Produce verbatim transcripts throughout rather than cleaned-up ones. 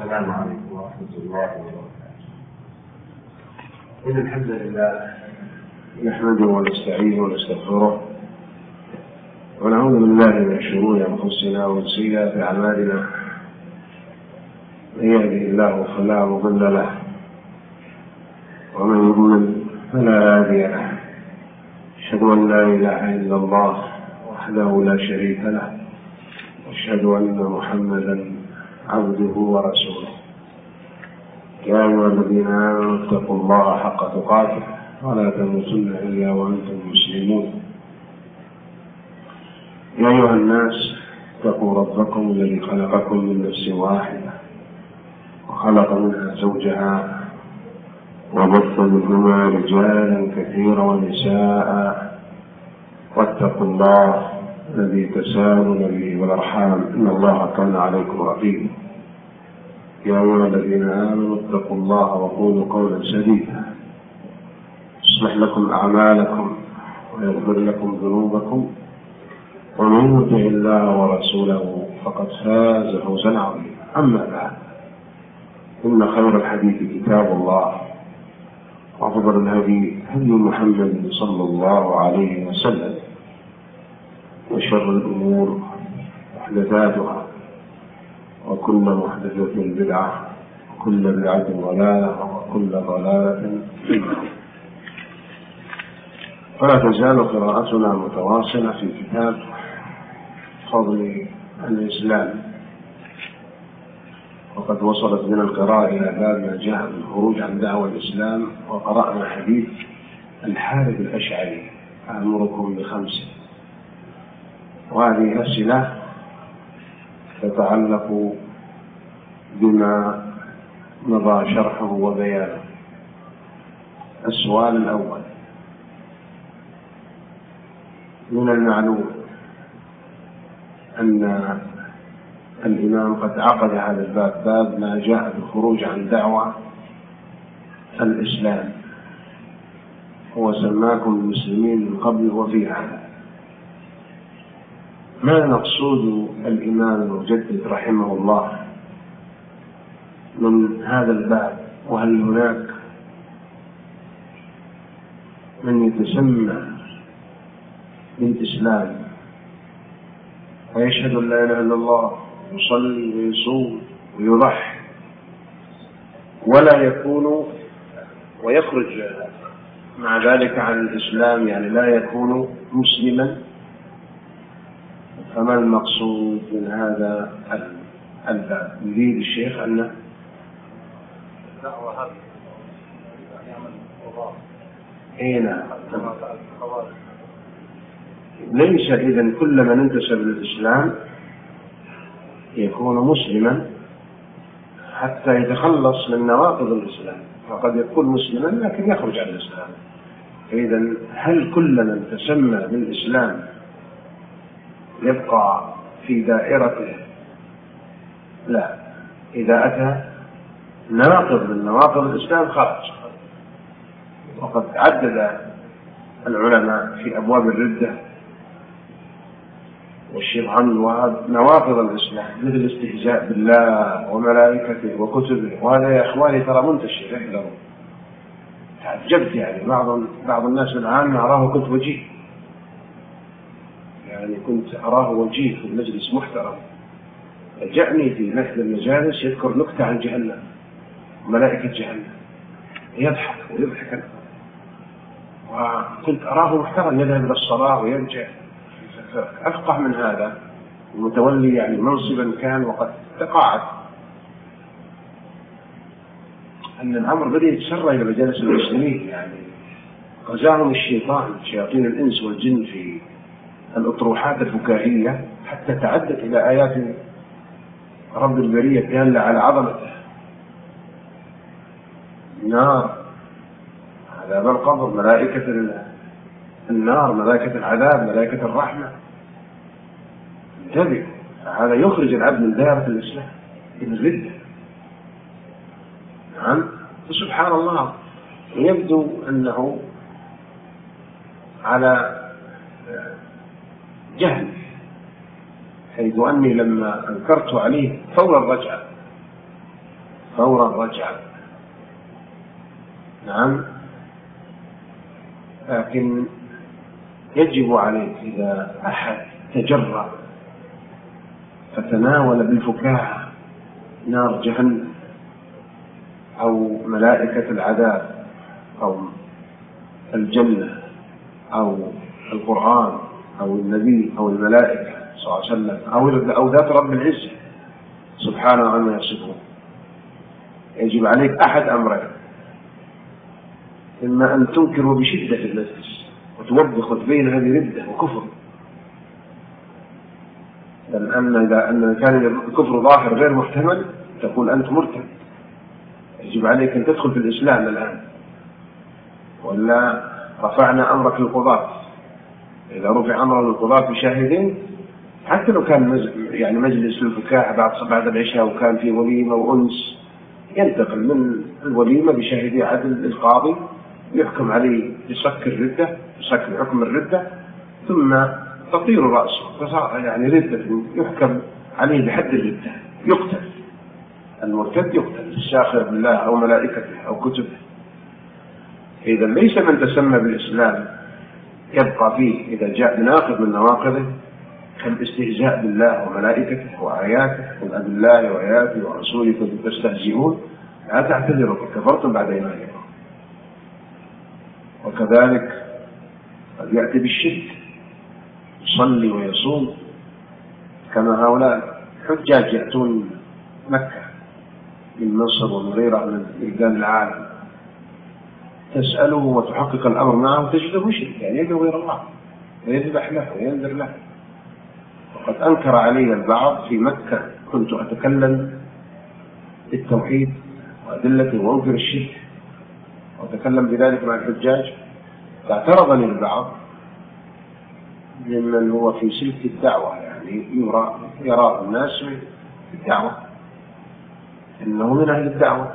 السلام عليكم ورحمة الله وبركاته. إن الحمد لله نحمده ونستعينه ونستغفره ونعوذ بالله من شرور أنفسنا ومن سيئات أعمالنا. من يهده الله فلا مضل له ومن يضلل فلا هادي له. أشهد أن لا إله إلا الله وحده لا شريك له، وأشهد أن محمدا عبده ورسوله. يا أيها الذين آمنوا اتقوا الله حق تقاته ولا تموتن إلا وأنتم مسلمون. يا أيها الناس اتقوا ربكم الذي خلقكم من نفس واحدة وخلق منها زوجها وبث منهما رجالا كثيرا ونساء، واتقوا الله الذي تساءلون به والأرحام إن الله كان عليكم رقيبا. يا أيها الذين آمنوا اتقوا الله وقولوا قولا سديدا يصلح لكم أعمالكم ويغفر لكم ذنوبكم، ومن يطع الله ورسوله فقد فاز فوزا عظيما. أما بعد، إن خير الحديث كتاب الله، وأفضل الهدي هدي محمد صلى الله عليه وسلم، وشر الأمور محدثاتها، وكل محدثة بدعة، وكل بدعة ضلالة، وكل ضلالة في النار. فلا تزال قراءتنا متواصلة في كتاب فضل الإسلام، وقد وصلت من القراءة إلى باب ما جاء بالخروج عن دعوة الإسلام، وقرأنا حديث الحارث الأشعري أمركم بخمس، وهذه أسئلة تتعلق بما مضى شرحه وبيانه. السؤال الأول: من المعلوم أن الإمام قد عقد هذا الباب، باب ما جاء بالخروج عن دعوة الإسلام، هو سماكم المسلمين من قبل وفي هذا. ما مقصود الإمام المجدد رحمه الله من هذا الباب؟ وهل هناك من يتسمى بالإسلام ويشهد أن لا إله إلا الله ويصلي ويصوم ويضحي ولا يكون ويخرج مع ذلك عن الإسلام، يعني لا يكون مسلما؟ فما المقصود من هذا الباب؟ يريد الشيخ أن الدعوة هذه يعمل القضاء هنا ليس إذن كل من انتسب للإسلام يكون مسلما حتى يتخلص من نواقض الإسلام، فقد يكون مسلما لكن يخرج عن الإسلام. إذن هل كل من تسمى بالإسلام يبقى في دائرته؟ لا، إذا أتى ناقض من نواقض الإسلام خرج. وقد عدد العلماء في أبواب الردة والشرعان ونواقض الإسلام مثل الاستهزاء بالله وملائكته وكتبه، وهذا يا إخواني ترى منتشر. احذروا. تعجبت يعني بعض بعض الناس الآن أراه كنت وجيه، يعني كنت أراه وجيه في المجلس محترم، جاءني في مثل المجالس يذكر نكتة عن جهنم، ملائكة جهنم، يضحك ويضحك، وكنت أراه محترم يذهب إلى الصلاة ويرجع. أفقه من هذا المتولي يعني منصبا كان وقد تقاعد، أن الأمر بدأ يتسرى إلى مجالس المسلمين، يعني غزاهم الشيطان شياطين الإنس والجن في الأطروحات الفكاهية حتى تعدت إلى آيات رب البرية دالة على عظمته. النار، عذاب القبر، ملائكة النار، ملائكة العذاب، ملائكة الرحمة. انتبه، هذا يخرج العبد من دائرة الإسلام من الردة. نعم. سبحان الله، يبدو أنه على جهل، حيث أني لما أنكرت عليه فور الرجعة فورا رجع. نعم، لكن يجب عليك إذا أحد تجرأ فتناول بالفكاهة نار جهنم أو ملائكة العذاب أو الجنة أو القرآن أو النبي أو الملائكة صلى الله عليه وسلم أو ذات رب العزة سبحانه عما يصفون، يجب عليك أحد أمرين: إما أن تنكر بشدة في المجلس وتوبخ وتبين هذه ردة وكفر، لأن إذا أن كان الكفر ظاهر غير محتمل تقول أنت مرتد، يجب عليك أن تدخل في الإسلام الآن، ولا رفعنا أمرك للقضاة. إذا رفع أمر للقضاة بشاهدين، حتى لو كان يعني مجلس الفكاهة بعد بعد العشاء وكان في وليمة وأنس، ينتقل من الوليمة بشاهدي عدل القاضي يحكم عليه بسك الردة، بسك حكم الردة، ثم تطير رأسه يعني ردة، يحكم عليه بحد الردة، يقتل. المرتد يقتل الساخر بالله أو ملائكته أو كتبه. إذا ليس من تسمى بالإسلام يبقى فيه إذا جاء بناقض من نواقضه كالاستهزاء بالله وملائكته وآياته، قل أبالله وآياته ورسوله كنتم تستهزئون لا تعتذروا كفرتم بعد إيمانكم. وكذلك قد يأتي بالشرك، يصلي ويصوم كما هؤلاء حجاج يأتون مكة من مصر ومن غيرها من بلدان العالم، تسأله وتحقق الأمر معه تجده مشرك، يعني يدعو غير الله ويذبح له وينذر له. وقد أنكر علي البعض في مكة كنت أتكلم بالتوحيد وأدلته وأنكر الشرك وأتكلم بذلك مع الحجاج، فاعترضني البعض ممن هو في سلك الدعوة، يعني يرى يرى الناس في الدعوة إنه من أهل الدعوة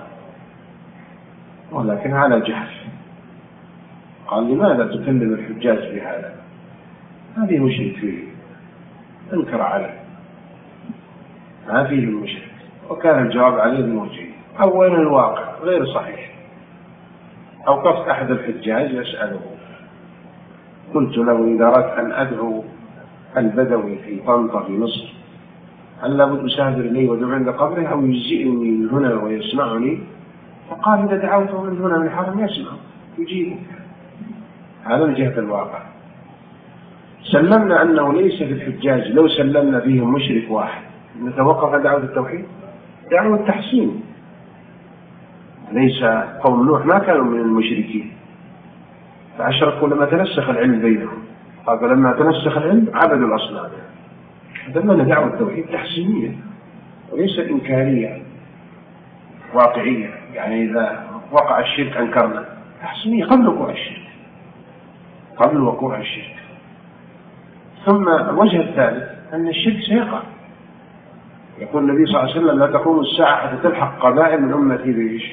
ولكن على جهل. قال: لماذا تكلم الحجاج بهذا؟ هذه مشرك فيه، انكر عليه ما فيه المشرك. وكان الجواب عليه الموجه: أولا الواقع غير صحيح. أوقفت أحد الحجاج يسأله، قلت له: إذا أردت أن أدعو البدوي في طنطا في مصر هل لابد أسافر إليه وأدعو عند قبره أو يجزئني من هنا ويسمعني؟ فقال: إذا دعوته من هنا من الحرم يسمع يجيبك. هذا من جهة الواقع. سلمنا أنه ليس في الحجاج لو سلمنا فيهم مشرك واحد نتوقف عن دعوة التوحيد، دعوة التحسين. ليس قوم نوح ما كانوا من المشركين فأشركوا لما تنسخ العلم بينهم، قال لما تنسخ العلم عبدوا الأصنام. دلنا دعوة التوحيد تحسينية وليس إنكارية واقعية، يعني إذا وقع الشرك أنكرنا، تحسينية قبل وقوع الشرك، قبل وقوع الشرك. ثم الوجه الثالث أن الشرك سيقع. يقول النبي صلى الله عليه وسلم: لا تقوم الساعة حتى تلحق قبائل من أمتي بإيش؟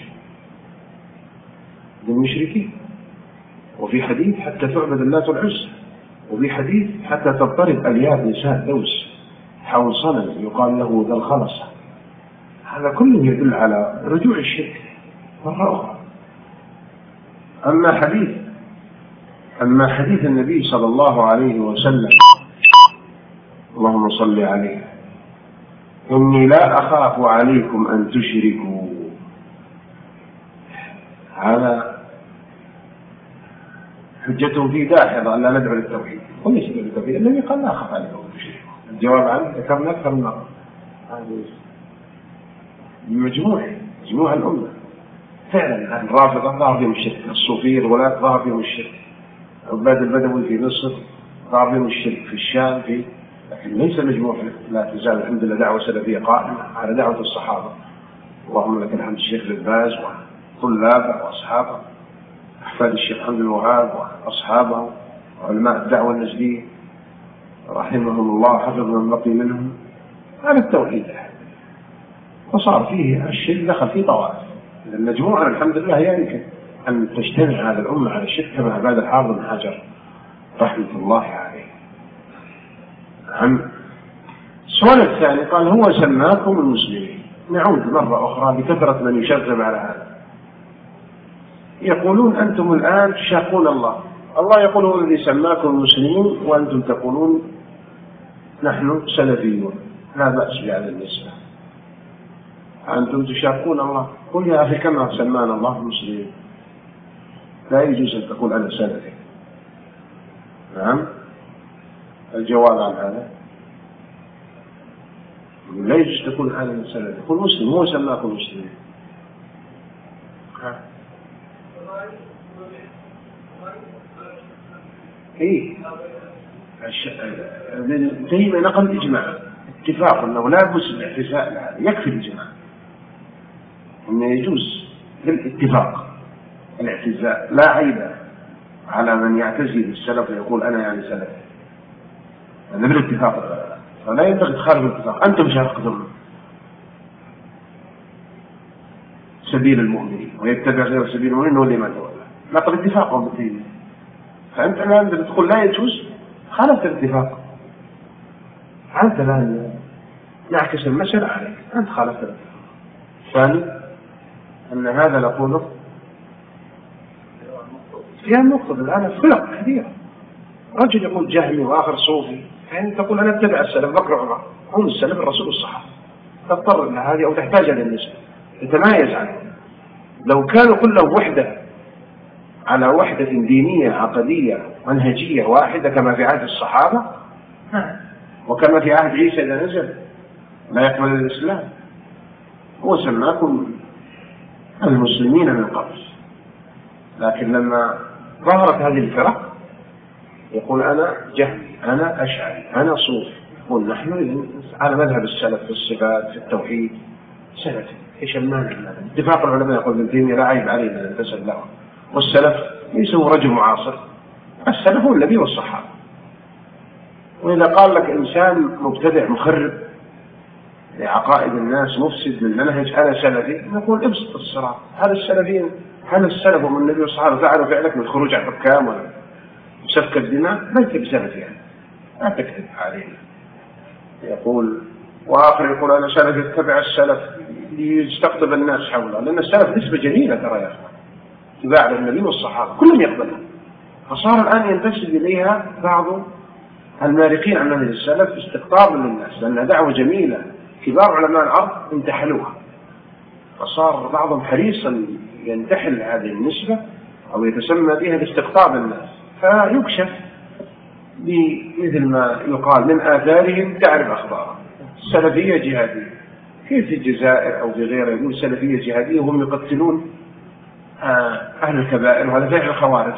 بالمشركين. وفي حديث: حتى تعبد اللات والعزى. وفي حديث: حتى تضطرب ألياف نساء دوس حول صنم يقال له ذا الخلصة. هذا كله يدل على رجوع الشرك مرة أخرى. أما حديث أما حديث النبي صلى الله عليه وسلم اللهم صل عليه: إني لا أخاف عليكم أن تشركوا، هذا حجة في داحضة أن لا ندعو للتوحيد. وليس للتوحيد، النبي قال: لا أخاف عليكم أن تشركوا. الجواب عنه ذكرنا أكثر من مرة. مجموع مجموع الأمة فعلا الرافضة ظهر فيهم الشرك، الصوفية الغلاة ظهر فيهم الشرك، عباد البدوي في مصر ظهر فيهم الشرك، في الشام في، لكن ليس مجموع. لا تزال الحمد لله دعوة سلفية قائمة على دعوة الصحابة، اللهم لك الحمد، الشيخ بن باز وطلابه وأصحابه، أحفاد الشيخ حمد الوهاب وأصحابه وعلماء الدعوة النجدية رحمهم الله، حفظ من بقي منهم على التوحيد، وصار فيه الشرك دخل فيه طوائف. المجموعة الحمد لله يمكن أن تجتمع هذه الأمة على الشرك كما عباد الحافظ بن حجر رحمة الله عليه. عن السؤال الثاني قال: هو سماكم المسلمين، نعود مرة أخرى لكثرة من يشغب على هذا. يقولون أنتم الآن تشاقون الله، الله يقول هو الذي سماكم مسلمين وأنتم تقولون نحن سلفيون. لا بأس بهذا النسبة، أنتم تشاقون الله. قل يا أخي كما سمانا الله مسلمين، لا يجوز أن تقول أنا سلفي. نعم، الجواب عن هذا لا يجوز تقول أنا سلفي، قل مسلم، هو سماكم مسلمين. إيه دائما نقل الإجماع، اتفاق أنه لا يجوز الاعتزاء لهذا، يكفي الإجماع أنه يجوز بالاتفاق الاعتزاء، لا عيب على من يعتزي بالسلف ويقول أنا يعني سلف، هذا بالاتفاق، فلا ينبغي تخالف الاتفاق. أنتم شاقتم سبيل المؤمنين ويتبع غير سبيل المؤمنين هو لما تولى، نقل اتفاقهم بالدين. فأنت الآن تقول لا يجوز، خالفت الاتفاق، أنت الآن يعكس المسألة عليك، أنت خالفت الاتفاق. ثاني أن هذا نقوله فيها النقطة الآن فرق كثيرة، رجل يقول جهمي وآخر صوفي، يعني تقول أنا اتبع السلف بكر عمر، هم السلف الرسول الصحابة، تضطر إلى هذه أو تحتاج إلى النسبة تتمايز عنه. لو كانوا كلهم وحدة على وحدة دينية عقدية منهجية واحدة كما في عهد الصحابة وكما في عهد عيسى إذا نزل لا يقبل الإسلام، هو سماكم المسلمين من قبل. لكن لما ظهرت هذه الفرق يقول أنا جهمي، أنا أشعري، أنا صوفي، يقول نحن على مذهب السلف في الصفات في التوحيد سلفي. إيش المانع؟ اتفاق العلماء يقول ابن تيمية لا عيب علينا أن ننتسب لهم، والسلف ليس هو رجل معاصر، السلف هو النبي والصحابة. وإذا قال لك إنسان مبتدع مخرب لعقائد الناس مفسد للمنهج أنا سلفي، نقول ابسط الصراط. هل السلفيين هل السلف من النبي والصحابة فعلوا فعلك من الخروج على الحكام ولا سفك الدماء؟ ليس بسلفي يعني، لا تكذب علينا. يقول وآخر يقول أنا سلفي اتبع السلف ليستقطب الناس حوله، لأن السلف نسبة جميلة ترى يا أخوان، اتباع النبي والصحابة كلهم يقبلها. فصار الآن ينتسب إليها بعض المارقين عن منهج السلف استقطابا للناس، لأنها دعوة جميلة كبار علماء الأرض انتحلوها، فصار بعضهم حريصا ينتحل هذه النسبة أو يتسمى بها لاستقطاب الناس، فيكشف بمثل ما يقال من آثارهم تعرف أخبارهم. السلفية جهادية، كيف في الجزائر أو في غيرها يقول سلفية جهادية وهم يقتلون أهل الكبائر، وهذا فعل الخوارج،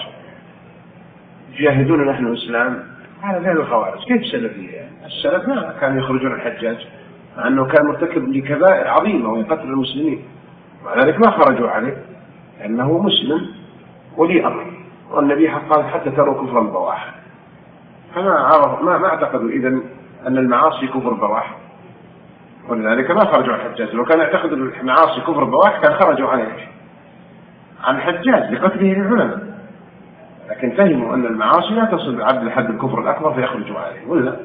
يجاهدون نحن الإسلام، هذا فعل الخوارج. كيف سلفية يعني؟ السلف ما كانوا يخرجون الحجاج مع أنه كان مرتكب لكبائر عظيمة ويقتل المسلمين، مع ذلك ما خرجوا عليه لأنه مسلم ولي أمر، والنبي قال حتى تروا كفرا بواحا. فما عرف ما ما اعتقدوا إذن أن المعاصي كفر بواح، ولذلك ما خرجوا عن الحجاج. لو كان يعتقد المعاصي كفر بواح كان خرجوا عن عن الحجاج لقتله العلماء، لكن فهموا أن المعاصي لا تصل العبد لحد الكفر الأكبر فيخرجوا عليه، ولا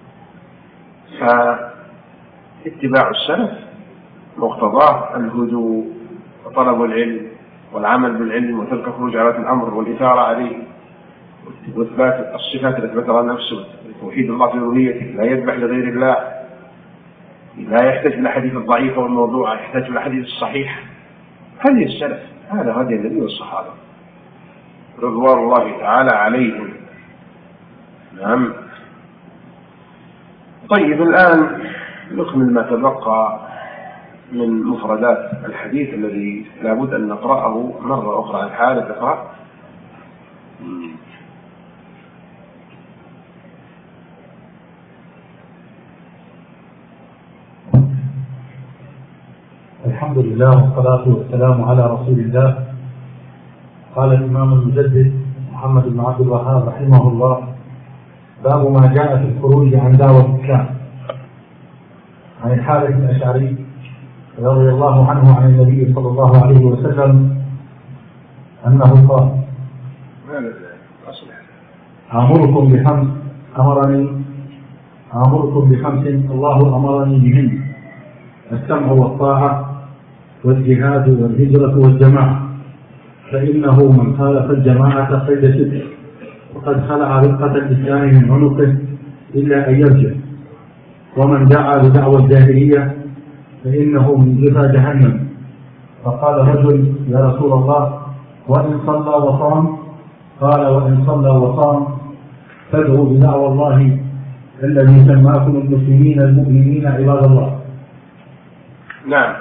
فاتباع السلف مقتضاه الهدوء وطلب العلم والعمل بالعلم وترك خروج على الأمر والإثارة عليه وإثبات الصفات التي ذكرها نفسه، توحيد الله في ربوبيته، لا يذبح لغير الله، لا يحتاج إلى حديث الضعيف والموضوع، يحتاج إلى حديث الصحيح. هذه السلف، هذا هدي النبي والصحابة رضوان الله تعالى عليهم. نعم. طيب الآن نكمل ما تبقى من مفردات الحديث الذي لابد أن نقرأه مرة أخرى. الحالة تقرأ. الحمد لله والصلاة والسلام على رسول الله. قال الإمام المجدد محمد بن عبد الوهاب رحمه الله: باب ما جاء في الخروج عن دعوة الإسلام. عن الحارث الأشعري رضي الله عنه عن النبي صلى الله عليه وسلم أنه قال: آمركم بخمس أمرني آمركم بخمس الله أمرني بهن: السمع والطاعة والجهاد والهجرة والجماعة، فإنه من خالف الجماعة قيد شبه وقد خلع رقة الإسلام من عنقه إلا أن يرجع، ومن دعا بدعوى الجاهلية فإنه من جثى جهنم. فقال رجل: يا رسول الله، وإن صلى وصام؟ قال: وإن صلى وصام فادعوا بدعوى الله الذي سماكم المسلمين المؤمنين عباد الله. نعم.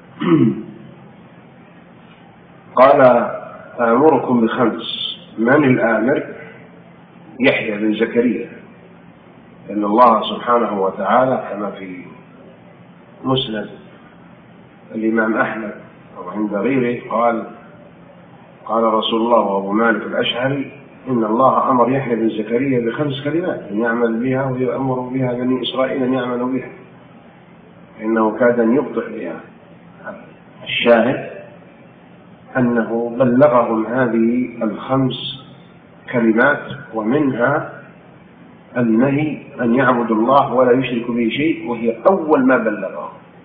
قال: آمركم بخمس. من الآمر؟ يحيى بن زكريا، لأن الله سبحانه وتعالى كما في مسند الإمام أحمد أو عند غيره قال قال رسول الله وأبو مالك الأشعري: إن الله أمر يحيى بن زكريا بخمس كلمات أن يعمل بها ويأمر بها بني إسرائيل أن يعملوا بها، إنه كاد أن يبطئ بها. الشاهد أنه بلغهم هذه الخمس كلمات، ومنها النهي أن يعبد الله ولا يشرك به شيء، وهي أول ما بلغه.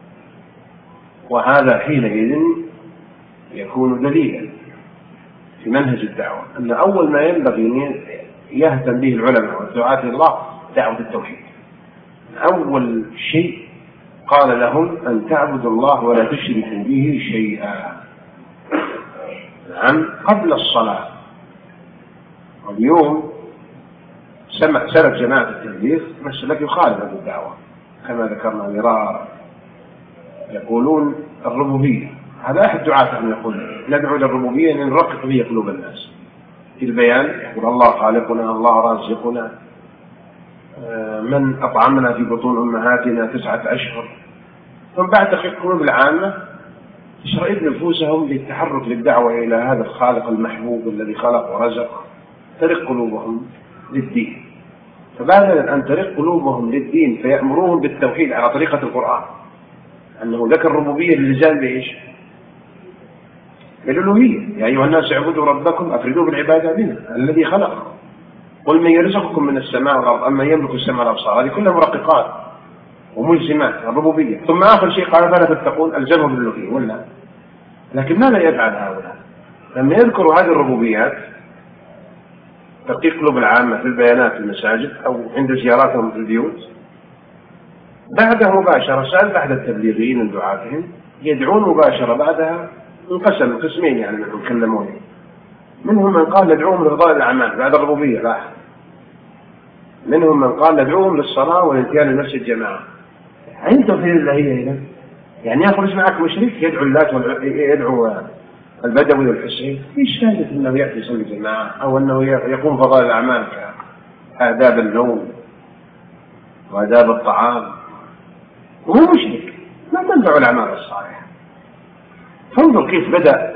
وهذا حينئذ يكون دليلا في منهج الدعوة أن أول ما ينبغي أن يهتم به العلماء والدعاة إلى الله دعوة التوحيد. أول شيء قال لهم أن تعبدوا الله ولا تشركوا به شيئا، نعم، قبل الصلاة. واليوم سلف جماعة التبليغ مسلك يخالف الدعوة كما ذكرنا مرارا، يقولون الربوبية. هذا أحد دعاة أن يقول ندعو للربوبية لنرقق به قلوب الناس في البيان، يقول الله خالقنا، الله رازقنا، من أطعمنا في بطون أمهاتنا تسعة أشهر. ثم بعد دقيق قلوب العامة تشرئب نفوسهم للتحرك للدعوة إلى هذا الخالق المحبوب الذي خلق ورزق، ترق قلوبهم للدين. فبعد أن ترق قلوبهم للدين فيأمروهم بالتوحيد على طريقة القرآن، أنه ذكر الربوبية للرجال بإيش؟ بالألوهية. يا أيها الناس اعبدوا ربكم أفردوا بالعبادة بنا الذي خلقكم، قل من يرزقكم من السماء والأرض أما يملك السماء والأبصار. هذه كلها مرققات وملزمات الربوبية. ثم آخر شيء قال: فلا تتقون، الجمع بالألوهية. ولا لكن ماذا يفعل هؤلاء لما يذكروا هذه الربوبيات؟ تدقيق قلوب العامة في البيانات في المساجد أو عند زياراتهم في البيوت، بعدها مباشرة سأل بعد التبليغين من دعاتهم يدعون مباشرة بعدها. انقسم قسمين يعني منهم كلموني، منهم من قال ندعوهم لفضائل الأعمال بعد الربوبية، لا، منهم من قال ندعوهم للصلاة والاتيان لنفس الجماعة. عندهم في الله هنا يعني يخرج معك مشرك يدعو اللات يدعو البدوي والحسين، ايش فائدة انه يأتي يصلي جماعة او انه يقوم فضائل الأعمال كآداب النوم وآداب الطعام، وهو مشرك ما تنفع الأعمال الصالحة. فانظر كيف بدأ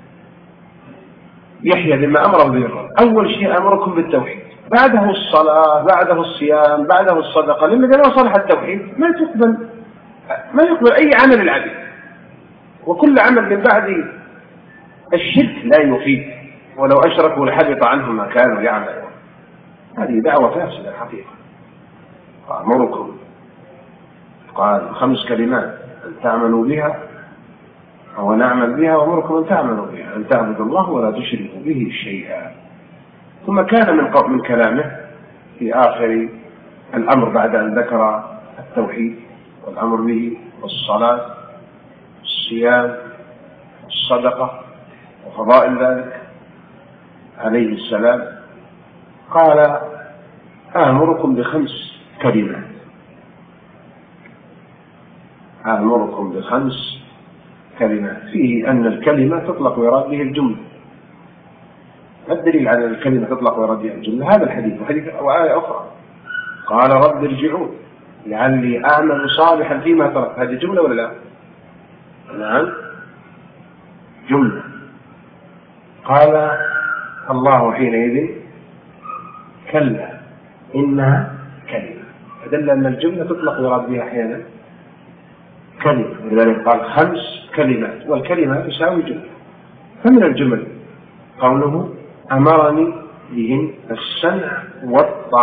يحيى بما أمره به الرب. أول شيء أمركم بالتوحيد، بعده الصلاة، بعده الصيام، بعده الصدقة، لأن إذا ما صلح التوحيد ما تقبل ما يقبل أي عمل العبد، وكل عمل من بعد الشرك لا يفيد، ولو أشركوا لحبط عنهم ما كانوا يعملون. هذه دعوة فاسدة الحقيقة. أمركم قال خمس كلمات أن تعملوا بها أو نعمل بها، وأمركم أن تعملوا بها، أن تعبدوا الله ولا تشركوا به شيئا. ثم كان من قبل من كلامه في آخر الأمر بعد أن ذكر التوحيد والأمر به والصلاة والصيام والصدقة وفضائل ذلك عليه السلام، قال آمركم بخمس كلمات. آمركم بخمس كلمات، فيه أن الكلمة تطلق ويراد به الجملة. الدليل على الكلمة تطلق ويراد بها الجملة هذا الحديث وحديث وآية أخرى، قال رب ارجعون لعلي أعمل صالحا فيما تركت. هذه جملة ولا لا؟ نعم جملة. قال الله حينئذ كلا إنها كلمة، فدل أن الجملة تطلق ويراد بها أحيانا كلمة، ولذلك قال خمس كلمات، والكلمة تساوي جملة. فمن الجمل قوله أمرني بهن السمع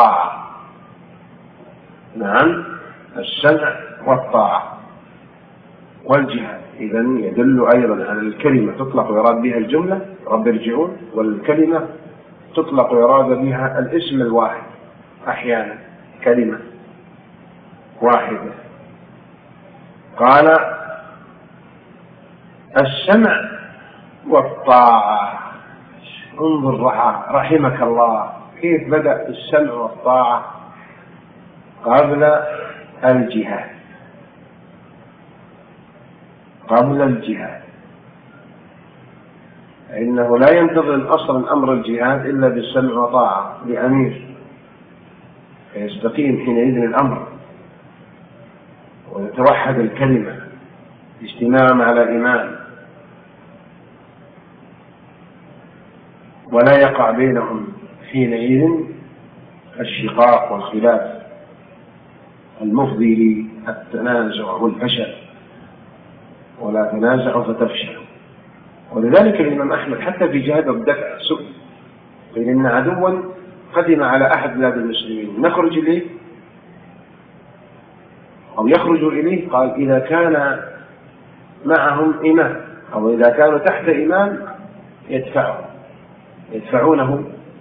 والطاعة. نعم السمع والطاعة. والجهاد. إذن يدل أيضا على الكلمة تطلق ويراد بها الجملة رب ارجعون، والكلمة تطلق ويراد بها الاسم الواحد أحيانا، كلمة واحدة. قال السمع والطاعة. انظر رحمك الله كيف بدأ السمع والطاعة قبل الجهاد، قبل الجهاد، إنه لا ينتظر أصلا أمر الجهاد إلا بالسمع وطاعة لأمير، فيستقيم حينئذ الأمر ويتوحد الكلمة اجتماعا على إيمان، ولا يقع بينهم حينئذ الشقاق والخلاف المفضي للتنازع والفشل، ولا تنازعوا فتفشلوا. ولذلك الإمام أحمد حتى في جهاد الدفع سئل قيل إن عدوا قدم على أحد بلاد المسلمين نخرج إليه أو يخرج إليه؟ قال إذا كان معهم إمام أو إذا كانوا تحت إمام يدفعه يدفعونه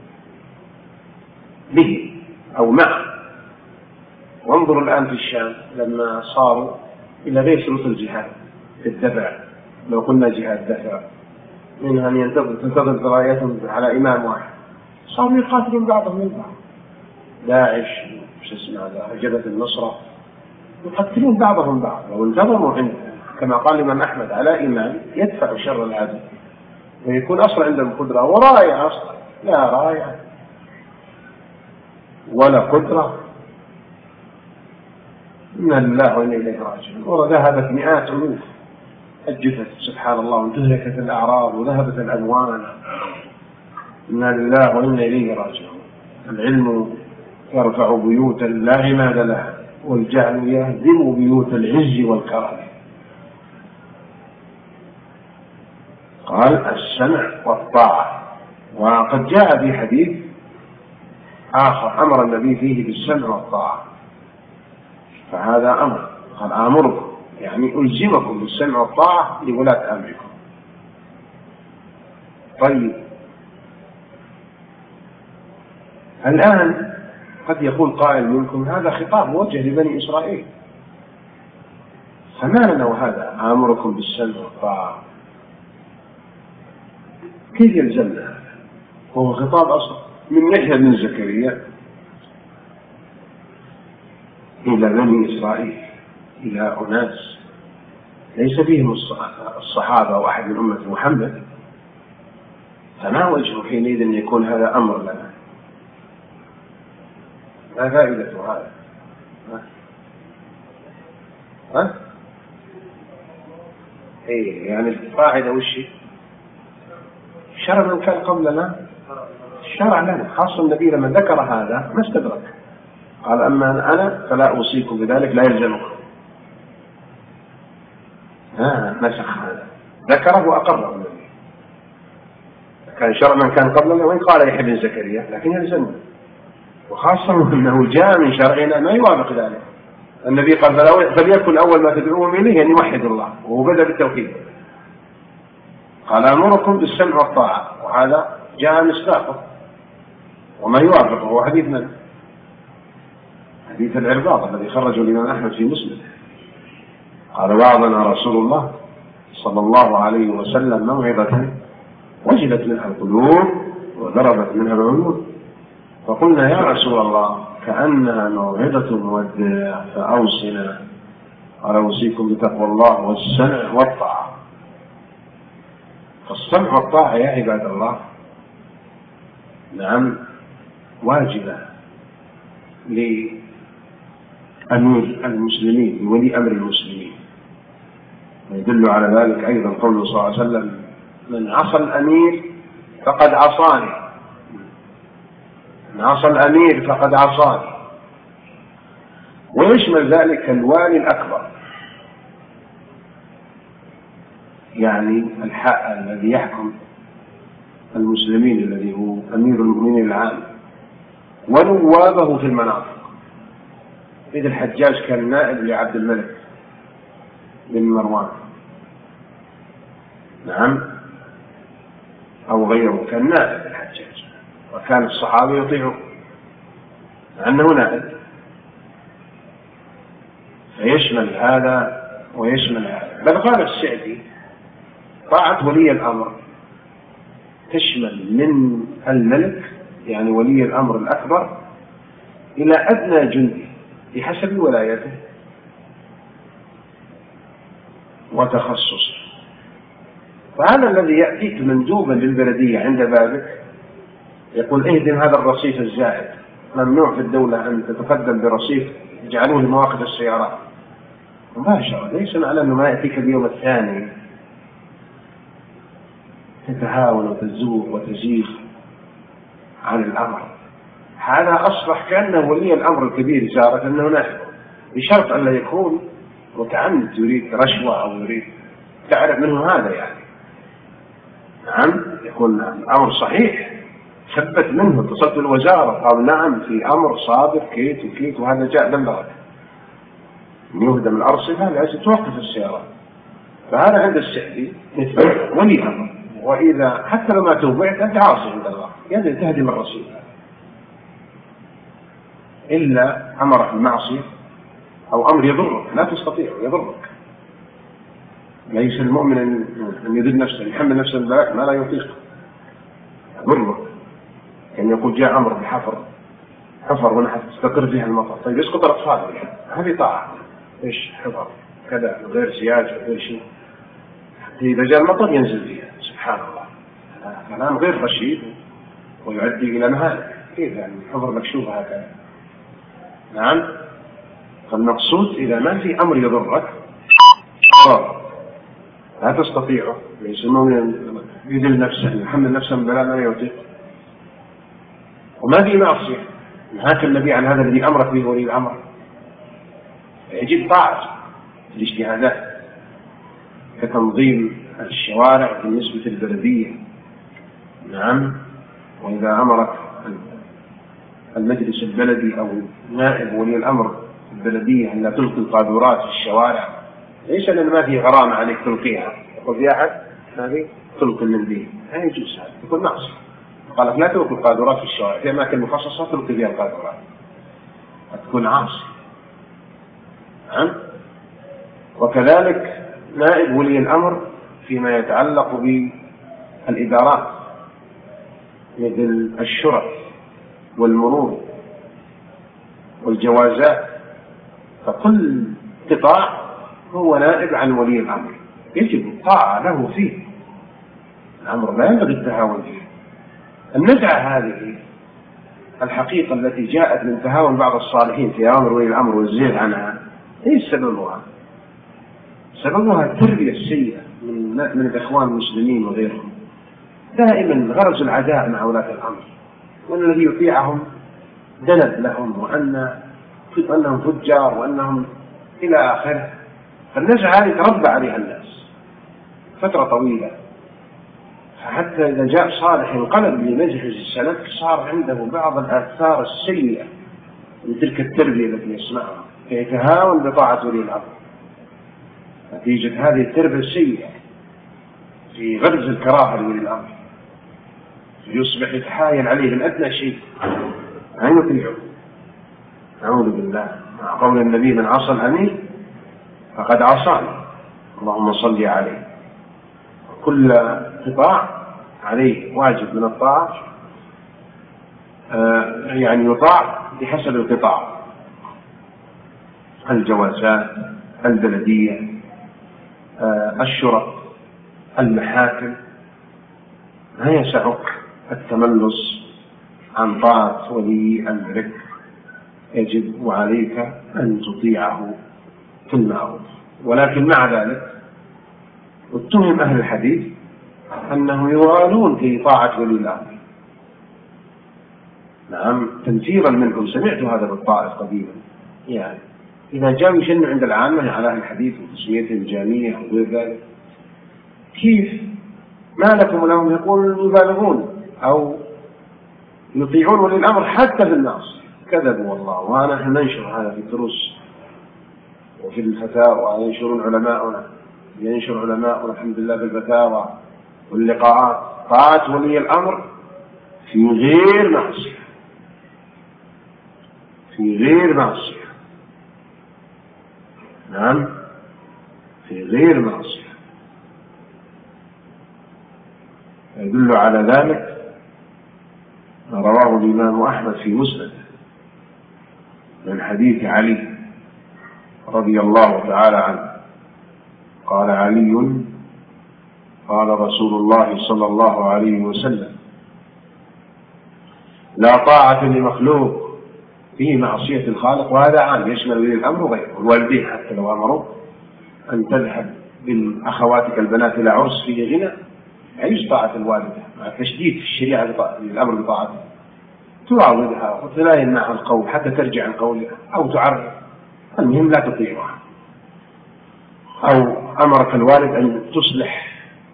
به أو معه. وانظروا الآن في الشام لما صاروا إلى غير شروط الجهاد في الدفع، لو قلنا جهاد دفع منها أن تنتظر ذرايتهم على إمام واحد، صاروا يقاتلون بعضهم من بعض، داعش مش اسمه هذا جبهة النصرة يقتلون بعضهم بعض، لو انتظروا عنده كما قال الإمام أحمد على إمام يدفع شر العدو ويكون أصلا عندهم قدرة وراية، أصلا لا راية ولا قدرة. إنا لله وإنا إليه راجعون. وذهبت مئات ألوف الجثث سبحان الله، وانتهكت الأعراض وذهبت الأموال. إنا لله وإنا إليه راجعون. العلم يرفع بيوتا لا عماد لها، والجهل يهدم بيوت العز والكرم. قال السمع والطاعة. وقد جاء في حديث آخر أمر النبي فيه بالسمع والطاعة، فهذا أمر، قال آمركم يعني ألزمكم بالسمع والطاعة لولاة أمركم. طيب الآن قد يقول قائل منكم هذا خطاب موجه لبني إسرائيل، فما لنا وهذا آمركم بالسمع والطاعة كيف يلزمنا؟ وهو خطاب أصلا من يحيى بن زكريا إلى بني إسرائيل، إلى أناس ليس فيهم الصحابة واحد من أمة محمد، فما وجه حينئذ أن يكون هذا أمر لنا؟ ما فائدة هذا؟ ها؟ ها؟ إيه يعني القاعدة وش شرع من كان قبلنا شرع لنا، خاصة النبي لما ذكر هذا ما استدرك، قال أما أنا فلا أوصيكم بذلك لا يلزمكم. ها نسخ هذا، ذكره وأقره النبي، كان شرع من كان قبلنا وإن قال يحيى بن زكريا لكن يلزمنا، وخاصة أنه جاء من شرعنا ما يوافق ذلك. النبي قال فليكن أول ما تدعوهم إليه أن يوحدوا الله، وهو بدأ بالتوحيد، قال أمركم بالسمع والطاعة، وهذا جاء مصداقه وما يوافقه هو حديث من؟ حديث العرباض الذي خرجه الإمام أحمد في مسلم، قال وعظنا رسول الله صلى الله عليه وسلم موعظة وجلت منها القلوب وضربت منها العيون، فقلنا يا رسول الله كأنها موعظة مودع فأوصنا، قال أوصيكم بتقوى الله والسمع والطاعة. فالسمع والطاعة يا عباد الله نعم واجبة لأمير المسلمين ولي أمر المسلمين، ويدل على ذلك أيضا قوله صلى الله عليه وسلم من عصى الأمير فقد عصاني، من عصى الأمير فقد عصاني. ويشمل ذلك الوالي الأكبر، يعني الحق الذي يحكم المسلمين الذي هو أمير المؤمنين العام، ونوابه في المناطق. إذا الحجاج كان نائب لعبد الملك بن مروان، نعم، أو غيره، كان نائب الحجاج، وكان الصحابة يطيعوا لأنه نائب، فيشمل هذا ويشمل هذا. بل قال السعدي: طاعة ولي الأمر تشمل من الملك، يعني ولي الأمر الأكبر، إلى أدنى جندي بحسب ولايته وتخصصه. فهذا الذي يأتيك مندوبا للبلدية عند بابك يقول: اهدم هذا الرصيف الزائد، ممنوع في الدولة أن تتقدم برصيف يجعلوه لمواقف السيارات مباشرة، ليس معنى أنه ما يأتيك اليوم الثاني تتهاون وتزوق وتزيغ عن الأمر. هذا أصبح كأنه ولي الأمر الكبير إشارة أنه نائب، بشرط أن لا يكون متعمد يريد رشوة أو يريد تعرف منه هذا، يعني نعم، يكون الأمر صحيح ثبت منه، اتصلت الوزارة قال نعم في أمر صادر كيت وكيت وهذا جاء بلغك يهدم الأرصفة لازم توقف السيارات. فهذا عند السعدي مثل ولي أمر، وإذا حتى لما توبعت أنت عاصي عند الله، يعني تهدم الرصيف، إلا أمرك بالمعصية أو أمر يضرك لا تستطيع يضرك. ليس المؤمن أن يذل نفسه يحمل نفسه البلاء ما لا يطيق يضرك. يعني يقول جاء أمر بحفر حفر ونحن تستقر فيها المطر، طيب يسقط الأطفال، هذه طاعة، إيش حفر كذا غير سياج غير شيء، إذا جاء المطر ينزل فيها، سبحان الله، كلام غير رشيد ويؤدي إلى مهالك. كيف يعني حفر مكشوفة هكذا؟ نعم، فالمقصود إذا ما في أمر يضرك لا تستطيعه، ليس المؤمن يذل نفسه يحمل نفسه من بلاء ما يطيق، وما في معصية نهاك النبي عن هذا الذي أمرك به ولي الأمر، يجب طاعته في الاجتهادات كتنظيم الشوارع بالنسبة للبلدية، نعم، وإذا أمرك المجلس البلدي أو نائب ولي الأمر البلدية أن لا تلقي القاذورات في الشوارع، ليس لأن ما في غرامة عليك تلقيها، يقول في أحد هذه تلقي المنديل، لا يجوز هذا، يكون معصية. قالت لا تلقي القاذورات في الشوارع، في أماكن مخصصة تلقي فيها القاذورات، تكون عاصي. نعم. وكذلك نائب ولي الأمر فيما يتعلق بالإدارات مثل الشرط والمرور والجوازات، فكل قطاع هو نائب عن ولي الأمر، يجب الطاعة له فيه، الأمر لا ينبغي التهاون فيه. النزعة هذه الحقيقة التي جاءت من تهاون بعض الصالحين في أمر ولي الأمر والزيغ عنها، ايش سببها؟ سببها التربية السيئة من من الإخوان المسلمين وغيرهم، دائما غرز العداء مع ولاة الأمر، وأن الذي يطيعهم دند لهم، وأن أنهم فجار وأنهم إلى آخره. فالنزعة هذه تربى عليها الناس فترة طويلة، فحتى إذا جاء صالح انقلب لمنهج السلف صار عنده بعض الآثار السيئة من تلك التربية التي يسمعها، فيتهاون بطاعة ولي الأمر. نتيجة هذه التربية السيئة في غرز الكراهة لولي الأمر يصبح يتحايل عليه من أدنى شيء أن يطيعه. أعوذ بالله، مع قول النبي: من عصى الأمير فقد عصاني، اللهم صل عليه. كل قطاع عليه واجب من الطاعة، آه يعني يطاع بحسب القطاع، الجوازات، البلدية، آه الشرط، المحاكم، لا يسعك التملص عن طاعة ولي أمرك، يجب وعليك أن تطيعه في المعروف. ولكن مع ذلك اتهم أهل الحديث أنهم يغالون في طاعة ولي الأمر، نعم، تنفيرا منهم. سمعت هذا بالطائف قديما، يعني إذا جاءوا يشنوا عند العامة على أهل الحديث وتسميتهم جامية وغير ذلك، كيف ما لكم ولهم؟ يقولون يبالغون أو يطيعون ولي الأمر حتى في الناس. كذبوا والله، وأنا ننشر هذا في الدروس وفي الفتاوى ينشرون علماؤنا ينشر علماؤنا الحمد لله بالفتاوى واللقاءات طاعة ولي الأمر في غير معصية في غير معصية نعم في غير معصية. يدل على ذلك ما رواه الإمام أحمد في مسنده من حديث علي رضي الله تعالى عنه قال علي قال رسول الله صلى الله عليه وسلم لا طاعة لمخلوق في معصية الخالق، وهذا عام يشمل ولي الأمر وغيره الوالدين حتى لو أمروا أن تذهب بالأخواتك البنات إلى عرس في غنى يجوز طاعة الوالدة مع تشديد في الشريعة للأمر بطاعته، تعاودها ولا يمنعها القول حتى ترجع عن قولها أو تعرف، المهم لا تطيعها. أو أمرك الوالد أن تصلح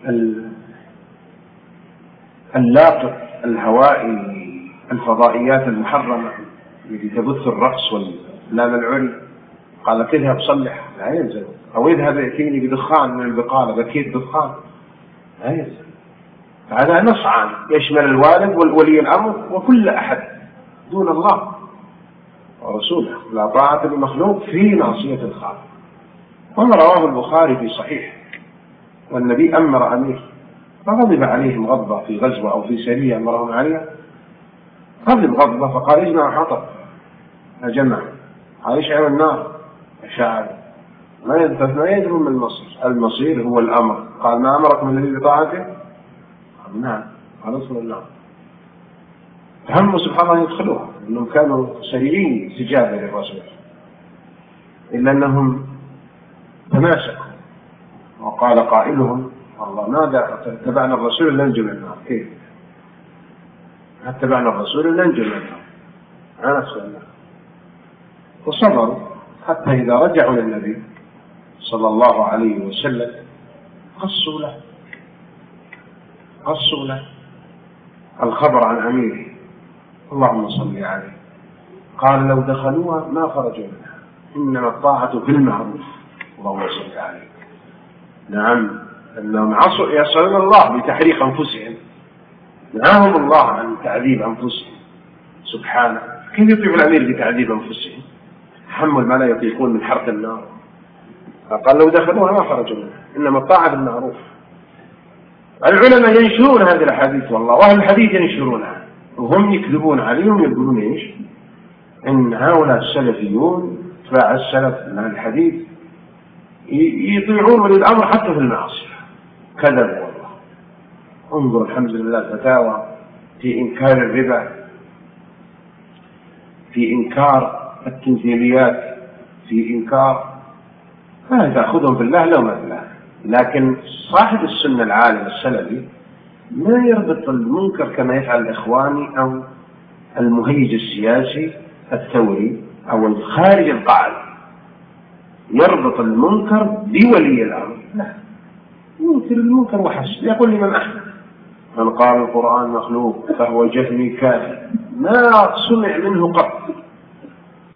اللاقط الهوائي الفضائيات المحرمة التي تبث الرقص واللام العري، قال تذهب صلح لا يلزم، أو اذهب ائتيني بدخان من البقالة بكيت دخان لا يلزم. هذا نص عام يشمل الوالد والولي الأمر وكل أحد دون الله ورسوله. لا طاعة لمخلوق في معصية الخالق. وما رواه البخاري في صحيح والنبي أمر أمير فغضب عليهم غضبة في غزوة أو في سرية أمرهم عليها، غضب غضبة فقال اجمع حطب فجمع، قال اشعل النار اشعل، ما يدرون من المصير، المصير هو الأمر. قال ما أمركم النبي بطاعته؟ قال نعم، قال اصل النار. فهم سبحان الله يدخلوها أنهم كانوا سريعين استجابة للرسول، إلا أنهم تماسكوا وقال قائلهم الله ماذا اتبعنا الرسول لننجو من النار، كيف اتبعنا الرسول لننجو من النار على نفسه. وصبروا حتى إذا رجعوا للنبي صلى الله عليه وسلم قصوا له قصوا له الخبر عن أميره اللهم صل عليه، قال لو دخلوها ما خرجوا منها، إنما الطاعة في المعروف اللهم صل عليه. نعم أنهم يسألون الله بتحريق أنفسهم، نهاهم الله عن تعذيب أنفسهم سبحانه، كيف يطيع الأمير بتعذيب أنفسهم؟ تحمل ما لا يطيقون من حرق النار. فقال لو دخلوها ما خرجوا منها، إنما الطاعة بالمعروف. العلماء ينشرون هذه الأحاديث والله، وأهل الحديث ينشرونها وهم يكذبون عليهم يقولون إيش؟ إن هؤلاء السلفيون تبع السلف من الحديث يطيعون ولي الأمر حتى في المعصية. كذب والله. انظر الحمد لله الفتاوى في إنكار الربا، في إنكار التمثيليات، في إنكار ما تأخذهم بالله لو ما بالله. لكن صاحب السنة العالم السلفي ما يربط المنكر كما يفعل الإخواني أو المهيج السياسي الثوري أو الخارج القاعدة، يربط المنكر بولي الأمر. لا، ينكر المنكر وحسب. يقول الإمام أحمد من قال القرآن مخلوق فهو جهمي كافر، ما سمع منه قط